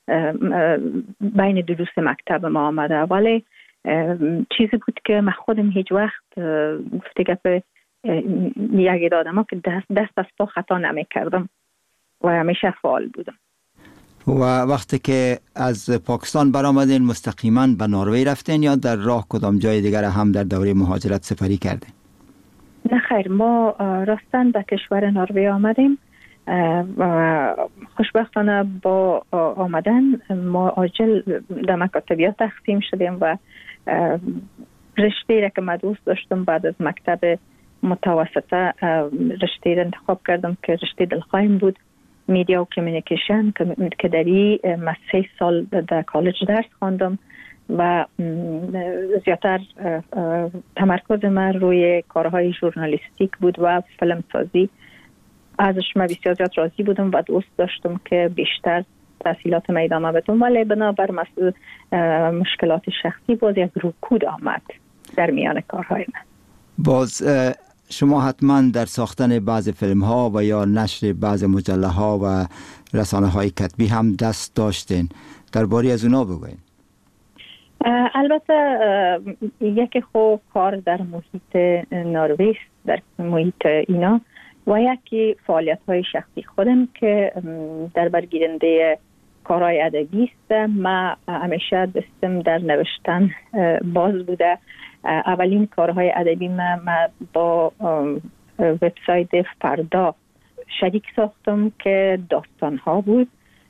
بین دروس مکتب ما آمده، ولی چیزی بود که من خودم هیچ وقت گفته گفت یک آدم که دست از پا خطا نمی کردم و همیشه فعال بودم. و وقتی که از پاکستان برآمدین مستقیما به نروژ رفتین یا در راه کدام جای دیگر هم در دوره مهاجرت سفری کردین؟ نه خیر، ما راستن به کشور نروژ آمدیم و خوشبختانه با آمدن ما عاجل در مکاتبیات تقسیم شدیم و رشته را که من دوست داشتم بعد از مکتب متوسطه رشته را انتخاب کردم که رشته دلخواهیم بود، میدیا و کمیونیکیشن، که دری من 3 سال در کالج درس خواندم و زیادتر تمرکز من روی کارهای ژورنالیستیک بود و فیلم سازی. ازش من بسیار زیاد راضی بودم و دوست داشتم که بیشتر تحصیلات من ادامه بدم، ولی بنابر مشکلات شخصی باز یک رکود آمد در میان کارهای من. باز شما حتما در ساختن بعض فیلم ها و یا نشر بعض مجله ها و رسانه های کتبی هم دست داشتین. درباره از اونا بگوین. البته یکی خوب کار در محیط نروژ، در محیط اینا، و یکی فعالیت های شخصی خودم که در برگیرنده کارهای ادبی است. من همیشه دستم در نوشتن باز بوده. اولین کارهای ادبی من با وبسایت فردا شریک ساختم که داستان ها بود.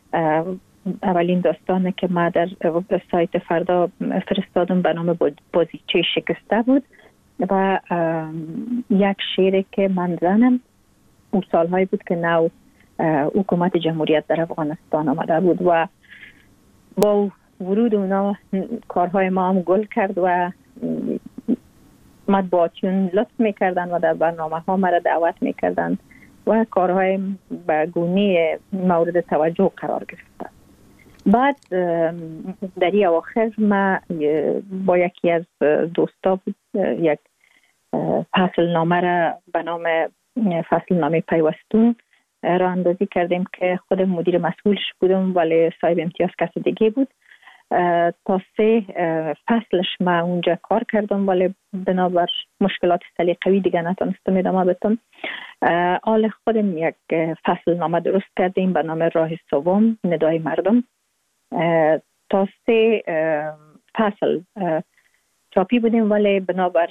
اولین داستانی که من در وبسایت فردا فرستادم به نام بازیچه شکسته بود و یک شعری که من زنم اون سالهایی بود که نو حکومت جمهوریت در افغانستان آمده بود و با ورود اونا کارهای ما هم گل کرد و مطبوعاتیون لطف میکردن و در برنامه ها مرا دعوت میکردن و کارهای به گونه مورد توجه قرار گرفتن. بعد در این اواخر من با یکی از دوستا بود یک فصل نامه را به نام فصل نامه پیوستون راه اندازی کردیم که خود مدیر مسئولش بودم ولی صاحب امتیاز کس دیگه بود. تا 3 فصلش من اونجا کار کردم ولی بنابر مشکلات سلیقه‌ای دیگه نتونستم ادامه بدم. حال خودم یک فصل نامه درست کردیم به نام راه سوم ندای مردم. تا 3 فصل چاپی بودیم ولی بنابر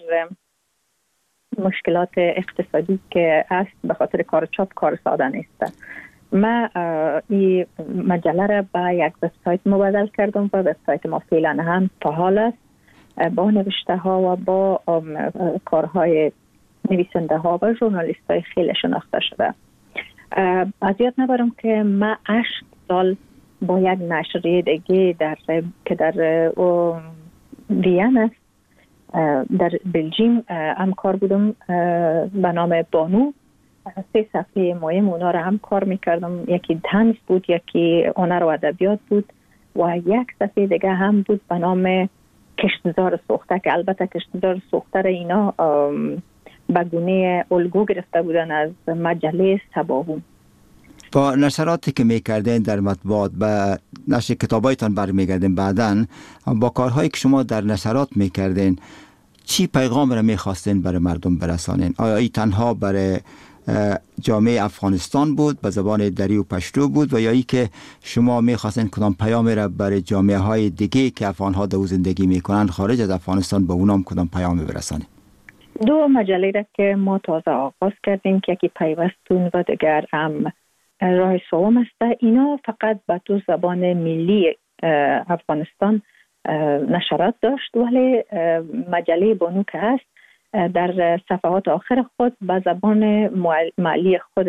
مشکلات اقتصادی که است به خاطر کار چاپ کار ساده نیست. من این مجله را به یک وبسایت مبادل کردم و وبسایت ما فعلا هم فعال است. با نوشته ها و با کارهای نویسنده ها و ژورنالیست های خیلی شناخته شده. از یاد نبرم که من 8 سال با یک نشریه دیگه که در وین است در بلژیم هم کار بودم به نام بانو. 3 صفحه مهم اونا رو هم کار میکردم، یکی طنز بود، یکی هنر و ادبیات بود و یک صفحه دیگه هم بود به نام کشتزار سوخته که البته کشتزار سوخته را اینا به گونه الگو گرفته بودن از مجله صباحون. با نشراتی که میکردین در مطبوعات به نشر کتابایتان برمیگردین، بعداً با کارهایی که شما در نشرات میکردین چی پیغام را میخواستین برای مردم برسانین؟ آیا ای تنها برای جامعه افغانستان بود به زبان دری و پشتو بود و یا ای که شما میخواستین کدام پیام را برای جامعه های دیگه که افغانها در زندگی میکنن خارج از افغانستان به اونام کدام پیام برسانین؟ 2 مجله را که ما تازه آغاز کردیم که یکی پیوستون و دیگر هم راه سوم است. اینا فقط به 2 زبان ملی افغانستان نشرات داشت، ولی مجله بانو که هست در صفحات آخر خود به زبان محلی خود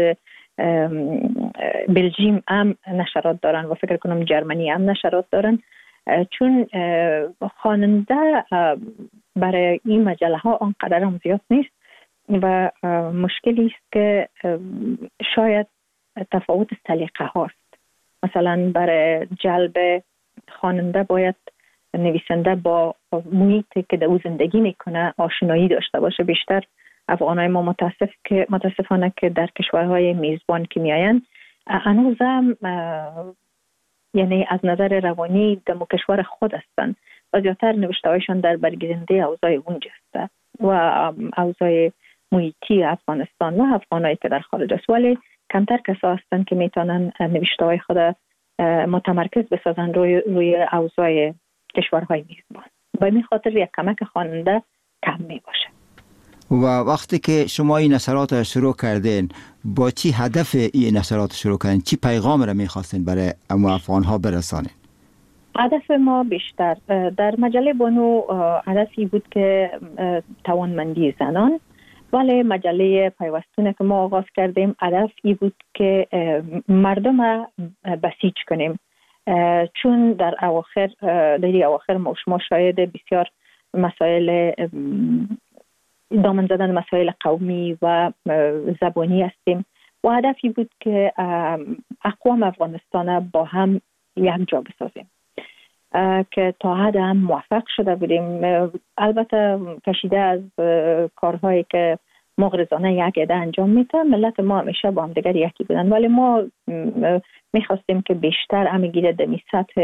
بلژیم هم نشرات دارن و فکر کنم جرمنی هم نشرات دارن، چون خواننده برای این مجله ها آنقدر هم زیاد نیست و مشکلی است که شاید تفاوت سلیقه هاست. مثلا برای جلب خواننده باید نویسنده با محیطی که در او زندگی میکنه آشنایی داشته باشه. بیشتر افغانای ما متاسفانه که در کشورهای میزبان که میاین هنوزم یعنی از نظر روانی در کشور خود هستن و زیادتر نوشتهایشان در برگیرنده اوضاع اونجا است و اوضاع محیطی افغانستان و افغانایی که در خارج است، ولی کمتر کسا هستن که میتونن نوشتههای خود متمرکز بسازن روی اوضاع کشورهای میزبان. به این خاطر یک کمک خواننده کم می باشه. و وقتی که شما این نشرات را شروع کردین با چی هدف این نشرات شروع کردین؟ چی پیغام را میخواستین برای افغانها برسانین؟ هدف ما بیشتر در مجله بانو هدفی بود که توانمندی زنان، ولی مجله پیوستونه که ما آغاز کردیم هدف ای بود که مردم را بسیج کنیم، چون در اواخر ما شما شاید بسیار مسائل دامن زدن مسائل قومی و زبانی هستیم و هدفی بود که اقوام افغانستان با هم یک جا بسازیم که تا حد هم موفق شده بودیم. البته کشیده از کارهایی که مغرضانه یک عده انجام میده، ملت ما همیشه با هم دیگر یکی بودن، ولی ما میخواستیم که بیشتر همگی در سطح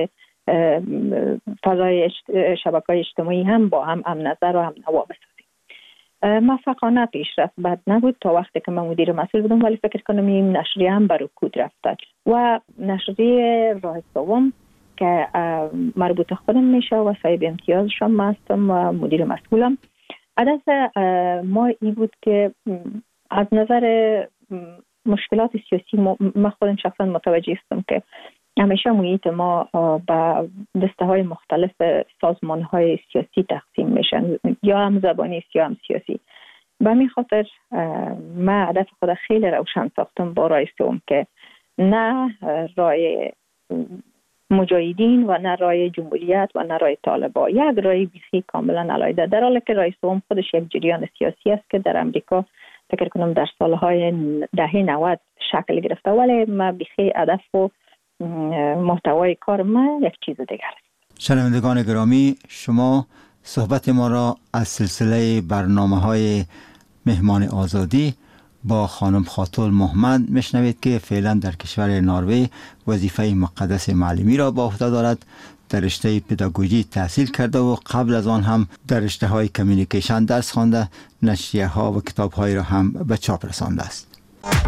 فضای شبکه‌های اجتماعی هم با هم نظر و هم نوا بسازیم. موفقانه پیش رفت، بد نبود تا وقتی که من مدیر مسئول بودم، ولی فکر کنم این نشریه هم بر رکود رفت و نشریه راه سوم که مربوط خودم میشه و صاحب امتیازشم هستم و مدیر مسئولم. هدف ما این بود که از نظر مشکلات سیاسی ما خودم شخصا متوجه هستم که همیشه محیط ما با دسته های مختلف سازمان های سیاسی تقسیم میشن، یا هم زبانی یا هم سیاسی. به همین خاطر من هدف خود خیلی روشن ساختم با راه سوم که نه راه مجاهدین و نه راه جمهوریت و نه راه طالبان، یک راه بیخی کاملا علیحده، در حالی که راه سوم خودش یک جریان سیاسی است که در امریکا فکر کنم در سالهای دهه 90 شکل گرفته، ولی ما بیخی هدف و محتوای کار ما یک چیز دیگر است. شنوندگان گرامی، شما صحبت ما را از سلسله برنامه‌های مهمان آزادی با خانم خاتول محمد میشنوید که فعلا در کشور نروژ وظیفه مقدس معلمی را به عهده دارد. در رشته پداگوژی تحصیل کرده و قبل از آن هم در رشته های کمیونیکیشن درس خوانده، نشریه ها و کتاب های را هم به چاپ رسانده است.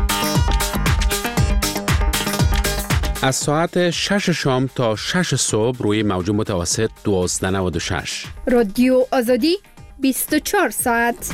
از ساعت 6 شام تا 6 صبح روی موج متوسط 1296 رادیو آزادی 24 ساعت.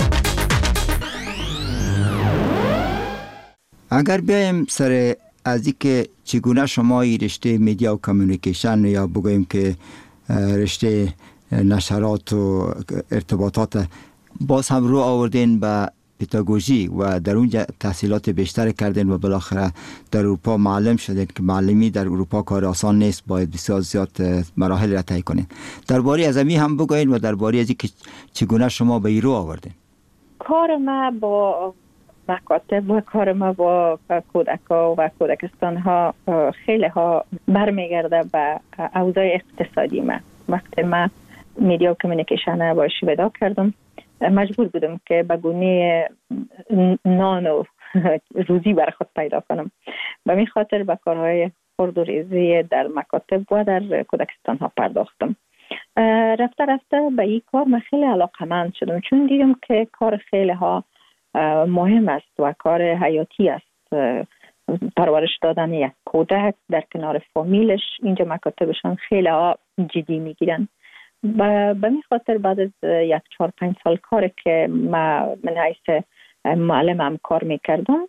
اگر بیایم سر از اینکه چگونه شما رشته میدیا و کمیونیکیشن یا بگوییم که رشته نشرات و ارتباطات، باز هم رو آوردین به پداگوژی و در اونجا تحصیلات بیشتر کردین و بالاخره در اروپا معلم شدین که معلمی در اروپا کار آسان نیست، باید بسیار زیاد مراحل را طی کنین. درباره از امی هم بگوین و درباره از اینکه چگونه شما به این رو آوردین. کار ما با مکاتب و کار ما با کودک‌ها و کودکستان‌ها خیلی ها برمیگرده به اوضاع اقتصادی ما. وقتی ما میدیا و کمیونیکیشن با شیودا کردم، مجبور بودم که به گونه نان و روزی برای خود پیدا کنم. به می خاطر به کارهای خرد و ریزی در مکاتب و در کودکستان ها پرداختم. رفته رفته به این کار من خیلی علاقمند شدم، چون دیدم که کار خیلی ها مهم است و کار حیاتی است. پرورش دادن یک کودک در کنار فامیلش، اینجا مکاتبشان خیلی ها جدی میگیرن. به می خاطر بعد از 1-4-5 سال کار که من حیث معلمم کار میکردم،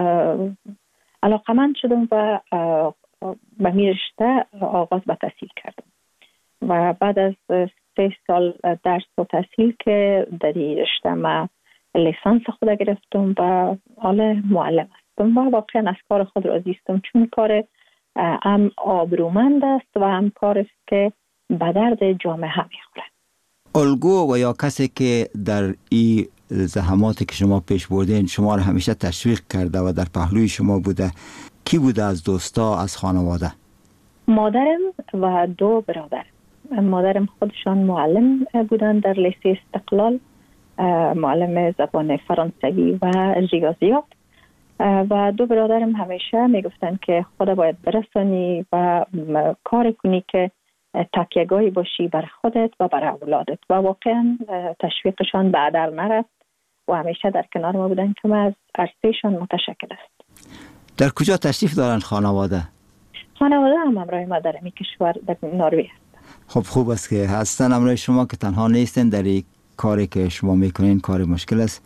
علاقمند شدم و به می رشته آغاز به تحصیل کردم و بعد از 3 سال درس و تحصیل که در این رشته ما لیسانس خود گرفتم و حالا معلم هستم و واقعا از کار خود راضی هستم، چون کار هم آبرومند است و هم کار است که به درد جامعه میخوره. الگو و یا کسی که در این زحماتی که شما پیش بردین شما را همیشه تشویق کرده و در پهلوی شما بوده، کی بوده از دوستا، از خانواده؟ مادرم و 2 برادر. مادرم خودشان معلم بودن در لیسه استقلال، معلم زبان فرانسوی و ریاضیات، و 2 برادرم همیشه میگفتن که خدا باید برسانی و کار کنی که تکیه‌گاهی باشی بر خودت و بر اولادت، و واقعا تشویقشان به هدر نرفت و همیشه در کنار ما بودن که ما از عرصهشان متشکر است. در کجا تشریف دارن خانواده؟ خانواده هم همراه ما در این کشور در نروژ هستن. خب خوب است که هستن همراه شما، که تنها نیستن در این کاری که شما میکنین. کار مشکل است.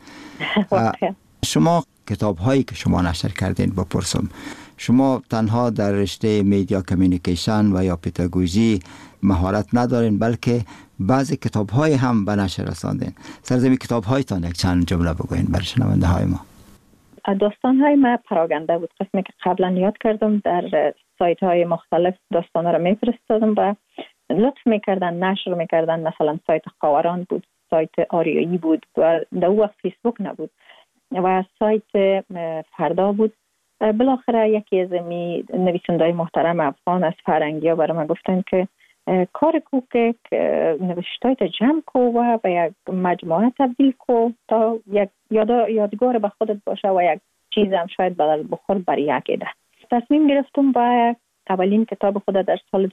شما کتاب هایی که شما نشر کردین بپرسم، شما تنها در رشته میدیا کمیونیکیشن و یا پداگوژی مهارت ندارین، بلکه بعضی کتاب های هم به نشر رساندین. سرزمین کتاب هایتان یک چند جمله بگوین برای شنونده های ما. داستان های ما پراگنده بود، قسمی که قبلا یاد کردم در سایت های مختلف داستان ها رو میفرستادم و لطف میکردن نشر میکردن. مثلا سایت خاوران بود، سایت آریایی بود و در وقت فیسبوک نبود و سایت فردا بود. بالاخره یکی از نویسنده‌های محترم افغان از فرنگیا برای من گفتن که کار کو که نوشتایت جمع کو و به یک مجموعه تبدیل کو تا یک یادگار به خودت باشه و یک چیز هم شاید بدل بخور برای یک ایده. تصمیم گرفتم با اولین کتاب خود در سال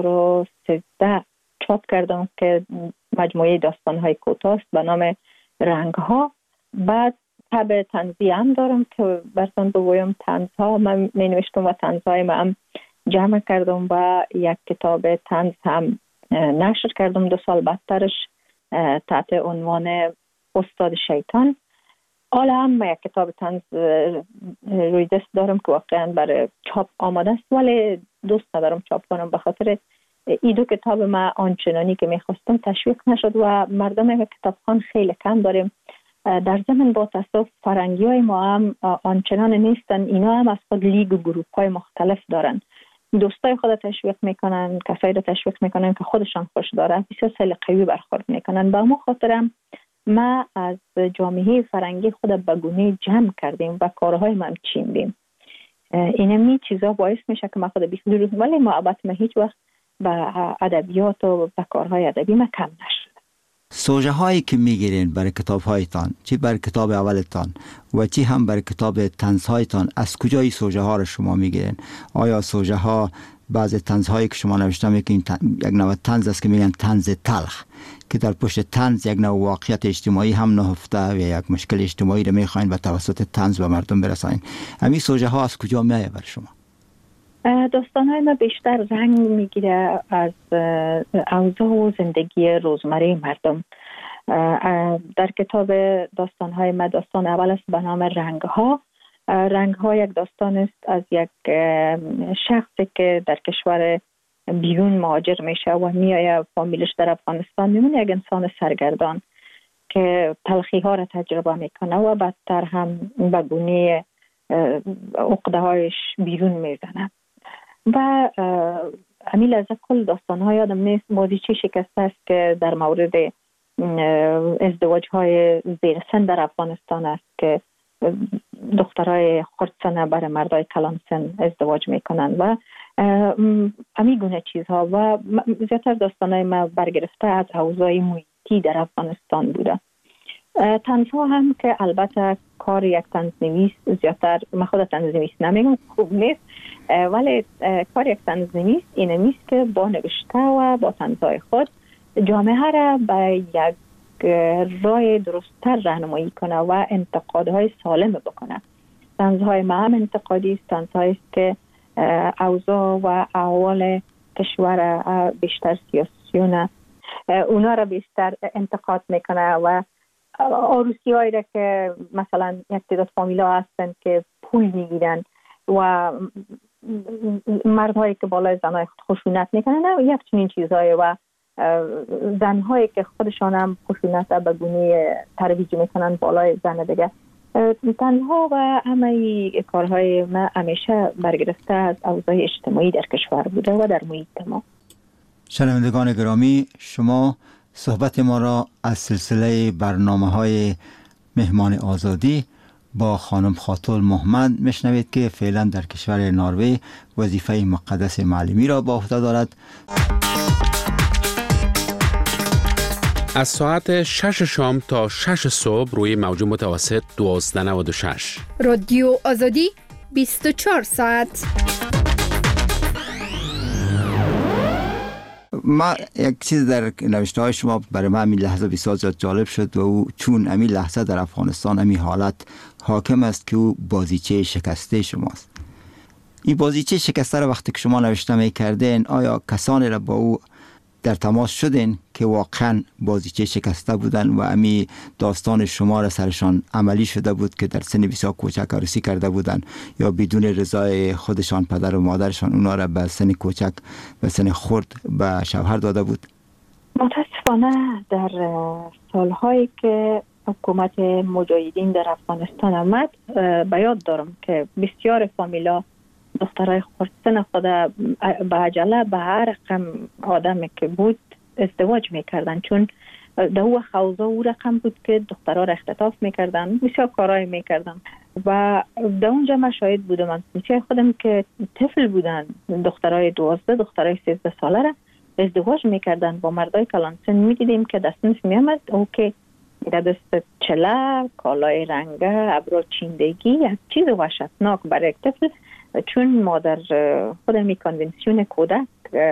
2013 چاپ کردم که مجموعه داستان‌های کوتاه است به نام رنگ‌ها. بعد طبع طنزی هم دارم که براتون بگویم طنزها من می نوشتم و طنزهای من هم جمع کردم و یک کتاب طنز هم نشر کردم 2 سال بعدترش تحت عنوان استاد شیطان. حالا هم یک کتاب طنز روی دست دارم که واقعا برای چاپ آماده است، ولی دوست ندارم چاپ کنم به خاطر این 2 کتاب من آنچنانی که میخواستم تشویق نشد و مردم کتابخوان خیلی کم داریم. در ضمن با تاسف فرنگی های ما هم آنچنان نیستن، اینا هم از خود لیگ و گروپ های مختلف دارن. دوستای خود تشویق میکنن، کسایی رو تشویق میکنن که خودشان خوش داره، بسیار خیلی قوی برخورد میکنن. با ما خاطرم ما از جامعه فرنگی خود به گونه جمع کردیم و کارهای ما هم چیندیم. اینمی چیزا باعث میشه که ما خود بیخدروز، ولی محبت ما هیچ وقت به ادبیات و به کارهای ادبی ما کم نشد. سوژه هایی که میگیرین برای کتاب هایتان، چی برای کتاب اولتان و چی هم برای کتاب طنز هایتان، از کجا این سوژه ها رو شما میگیرین؟ آیا سوژه ها بعضی طنز هایی که شما نوشتم یک نوع طنز است که میگن طنز تلخ، که در پشت طنز یک نوع واقعیت اجتماعی هم نهفته و یک مشکل اجتماعی رو میخواین به توسط طنز به مردم برسانین. همین سوژه ها از کجا میاد برای شما؟ داستان‌های ما بیشتر رنگ میگیره از اوضاع و زندگی روزمره مردم. در کتاب داستان‌های ما داستان اول است به نام رنگ‌ها. رنگ‌ها یک داستان است از یک شخصی که در کشور بیرون مهاجر میشه و میایه فامیلش در افغانستان میمونه، یک انسان سرگردان که تلخی ها را تجربه میکنه و بدتر هم به گونه عقده هایش بیرون میزنه. و امیل از کل داستان ها یادم نیست بازیچه شکسته است که در مورد ازدواج های زیر سن در افغانستان است که دخترای خردسنه برای مردای کلان سن ازدواج میکنن و امی گونه چیزها و زیادتر داستانای ما برگرفته از اوضاع محیطی در افغانستان بوده. طنزها هم که البته کار یک طنزنویس زیادتر، من خود طنزنویس نمیگم خوب نیست، ولی کار یک طنزنویس اینه نیست که با نوشته و با طنزهای خود جامعه را به یک راه درست‌تر راهنمایی کنه و انتقادهای سالم بکنه. طنزهای ما هم انتقادی است، طنزهایی است که اوضاع و احوال کشور بیشتر سیاسیونه اونا را بیشتر انتقاد میکنه و عروسی هایی را که مثلا یک تعداد فامیلا هستند که پول میگیرن و مردهایی که بالای زنهای خشونت میکنن یک چنین چیزهایی و زنهایی که خودشان هم خشونت به گونه ترویج میکنن بالای زن دیگه. تنها و همه کارهای ما همیشه برگرفته از اوضاع اجتماعی در کشور بوده و در محیط ما. شنوندگان گرامی، شما صحبت ما را از سلسله برنامه‌های مهمان آزادی با خانم خاتول محمد میشنوید که فعلا در کشور نروژ وظیفه مقدس معلمی را به عهده دارد. از ساعت 6 شام تا 6 صبح روی موج متوسط 1296 رادیو آزادی 24 ساعت. ما یک چیز در نوشته های شما برای من همین لحظه بسیار زیاد جالب شد و او چون همین لحظه در افغانستان همین حالت حاکم است که او بازیچه شکسته شماست. این بازیچه شکسته را وقتی که شما نوشته میکردین آیا کسانی را با او در تماس شدین که واقعا بازیچه شکسته بودن و امی داستان شما را سرشان عملی شده بود که در سن بسیار کوچک عروسی کرده بودن یا بدون رضای خودشان پدر و مادرشان اونا را به سن کوچک و سن خرد به شوهر داده بود؟ متاسفانه در سالهایی که حکومت مجاهدین در افغانستان آمد به یاد دارم که بسیار فامیلا دخترای خردسن خود به عجله به هر رقم آدمی که بود ازدواج میکردن، چون در او خوضا او رقم بود که دخترها را اختطاف میکردن، بسیار کارهای میکردن و در اونجا من شاهد بودم. بسیار خودم که طفل بودن، دخترای 12 دخترای 13 ساله را ازدواج میکردن با مردای کلانسن. میدیدیم که دستنش میامد او که در دست چله، کالای رنگه، ابرو چیندگی، یک چیز وحشتناک برای یک طفل، چون ما در خودمی کنونسیون کودک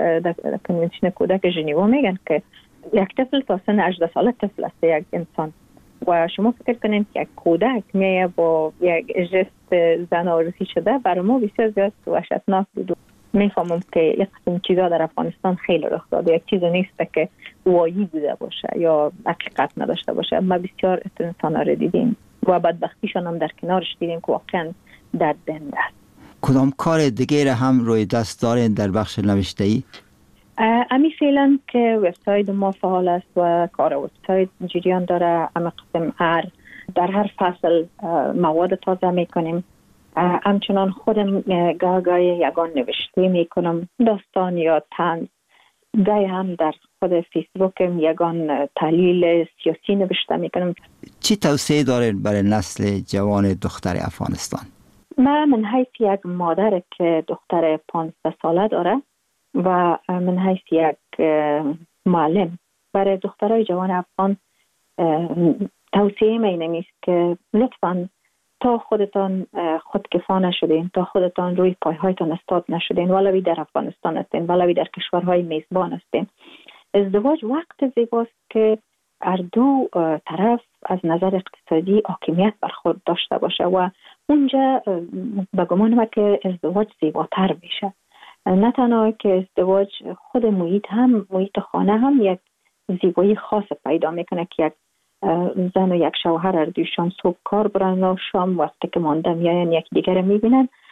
ژنوا میگن که یک طفل تا سن 18 ساله طفل است یک انسان و شما فکر کنید که یک کودک میایه با یک جست زن عروسی شده، برای ما بسیار زیاد وحشتناک بود. میفهمم که یک قسم چیزا در افغانستان خیلی رخ داده، یک چیز نیست که وایی بوده باشه یا حقیقت نداشته باشه. ما بسیار انسانا رو دیدیم و بدبختیشان هم در کنارش دیدیم که واقعا دردمند است. کدام کار دیگه هم روی دست دارین در بخش نوشته‌ای؟ امی فعلا که وبسایت ما فعال است و کار وبسایت جریان داره. اما قسم در هر فصل مواد تازه میکنیم. همچنان خودم گاهی یگان نوشته میکنم، داستان یا طنز. گاهی هم در خود فیسبوکم یگان تحلیل سیاسی نوشته میکنم. چی توصیه دارین برای نسل جوان دختر افغانستان؟ من حیث یک مادر که دختر 15 ساله داره و من حیث یک معلم برای دخترای جوان افغان توصیه اینه است که لطفاً تا خودتان خودکفا نشدین، تا خودتان روی پایهایتان استاد نشدین، ولوی در افغانستان هستین ولوی در کشورهای میزبان هستین، ازدواج وقت زیباست که هر دو طرف از نظر اقتصادی حاکمیت بر خود داشته باشه و اونجا به گمان ما که ازدواج زیباتر میشه. نه تنها که ازدواج، خود محیط خانه هم یک زیبایی خاص پیدا میکنه که یک زن و یک شوهر هر دویشان صبح کار برن و شام وقتی که مانده میاین یک دیگر میبینن،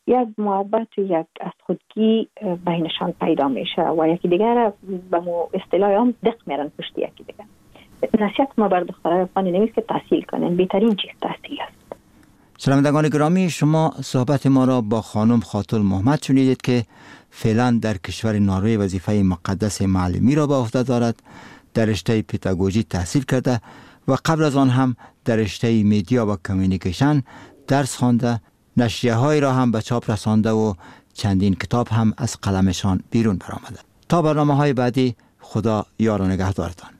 یک محبت و یک از خودگی بینشان پیدا میشه و یکی دیگر به اصطلاح هم دق میرن پشت یکی دیگر. نصیحت ما بر دخترای افغانی نمیست که تحصیل کنن، بهترین چیز تحصیل است. شنوندگان گرامی، شما صحبت ما را با خانم خاتل محمد شنیدید که فعلا در کشور نروژ وظیفه مقدس معلمی را به عهده دارد. در رشته پداگوژی تحصیل کرده و قبل از آن هم در رشته میدیا و کمیونیکیشن درس خوانده، نشریه‌های را هم به چاپ رسانده و چندین کتاب هم از قلمشان بیرون برآمده. تا برنامه‌های بعدی، خدا یار و نگهدارتان.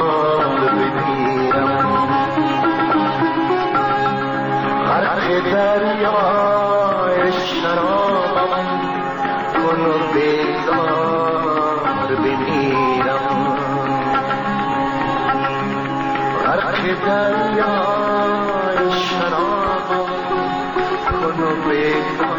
بمیرم غرق دریای شرابم کن و بیزار بمیرم غرق دریای شرابم کن و بیزار